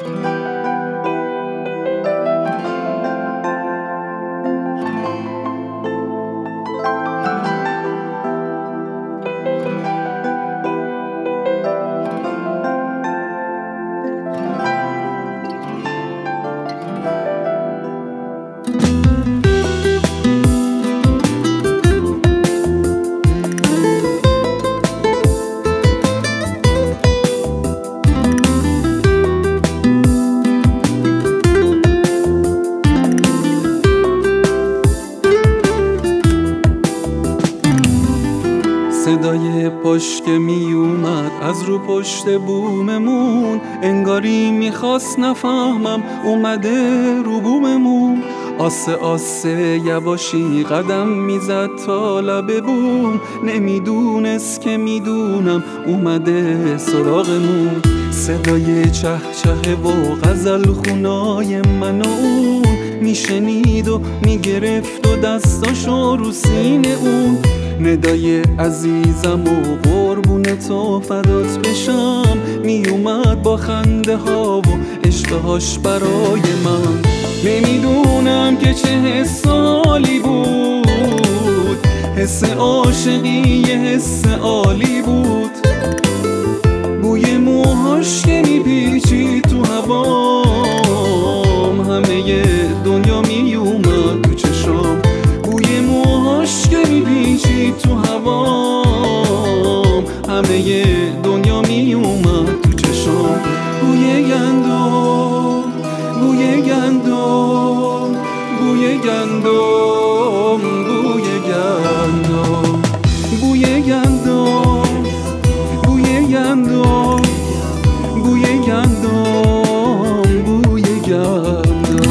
صدای پشت می اومد از رو پشت بوممون، انگاری میخواست نفهمم اومده رو بوممون. آسه آسه یواشی قدم میزد تا لب بوم، نمیدونست که میدونم اومده سراغمون. صدای چه چه و غزل خونای من و اون میشنید و میگرفت و دستاشو رو سینه اون. ندای عزیزم و قربون تو فدات بشم، میومد با خنده ها و عشقهاش برای من. نمیدونم که چه حسالی بود، حس عاشقی یه حس عالی بود. بوی موهاش که میپیچید تو هوام، همه دنیا میومد تو چشام. بوی موهاش که میپیچید تو هوام، همه دنیا میومد تو چشام. بوی گندم، بوی گندم، بوی گندم، بوی گندم، بوی گندم، بوی گندم، بوی گندم، بوی گندم.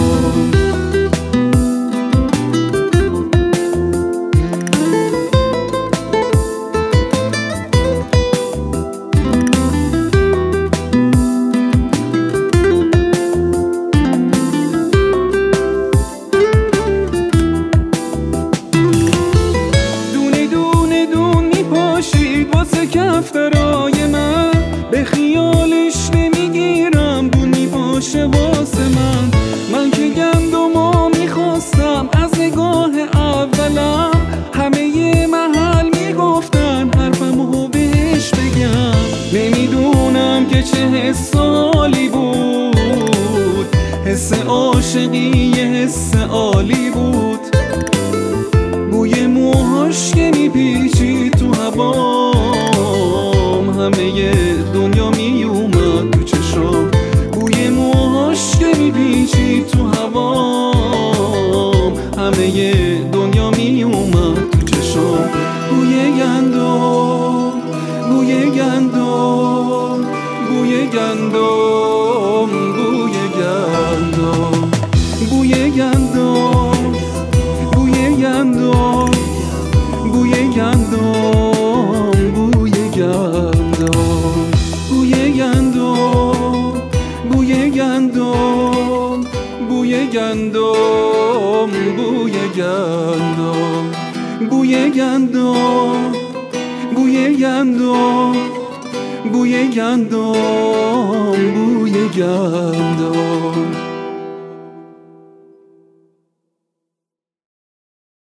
واسه کفترای من به خیالش نمیگیرم، بونی باشه واسه من که گندمو میخواستم از نگاه اولم. همه محل میگفتن حرفمو بهش بگم. نمیدونم که چه حسالی بود، حس عاشقی یه حس عالی بود. بوی موهاش که میپیچید تو هوام، همه دنیا میومد تو چشام. بوی موهاش که میپیچید تو هوام، همه دنیا میومد تو چشام. بوی گندم، بوی گندم، بوی گندم، بوی گندم، بوی گندم، بوی گندم، بوی گندم، بوی گندم، بوی گندم، بوی گندم، بوی گندم، بوی گندم، بوی گندم، بوی گندم، بوی گندم، بوی گندم.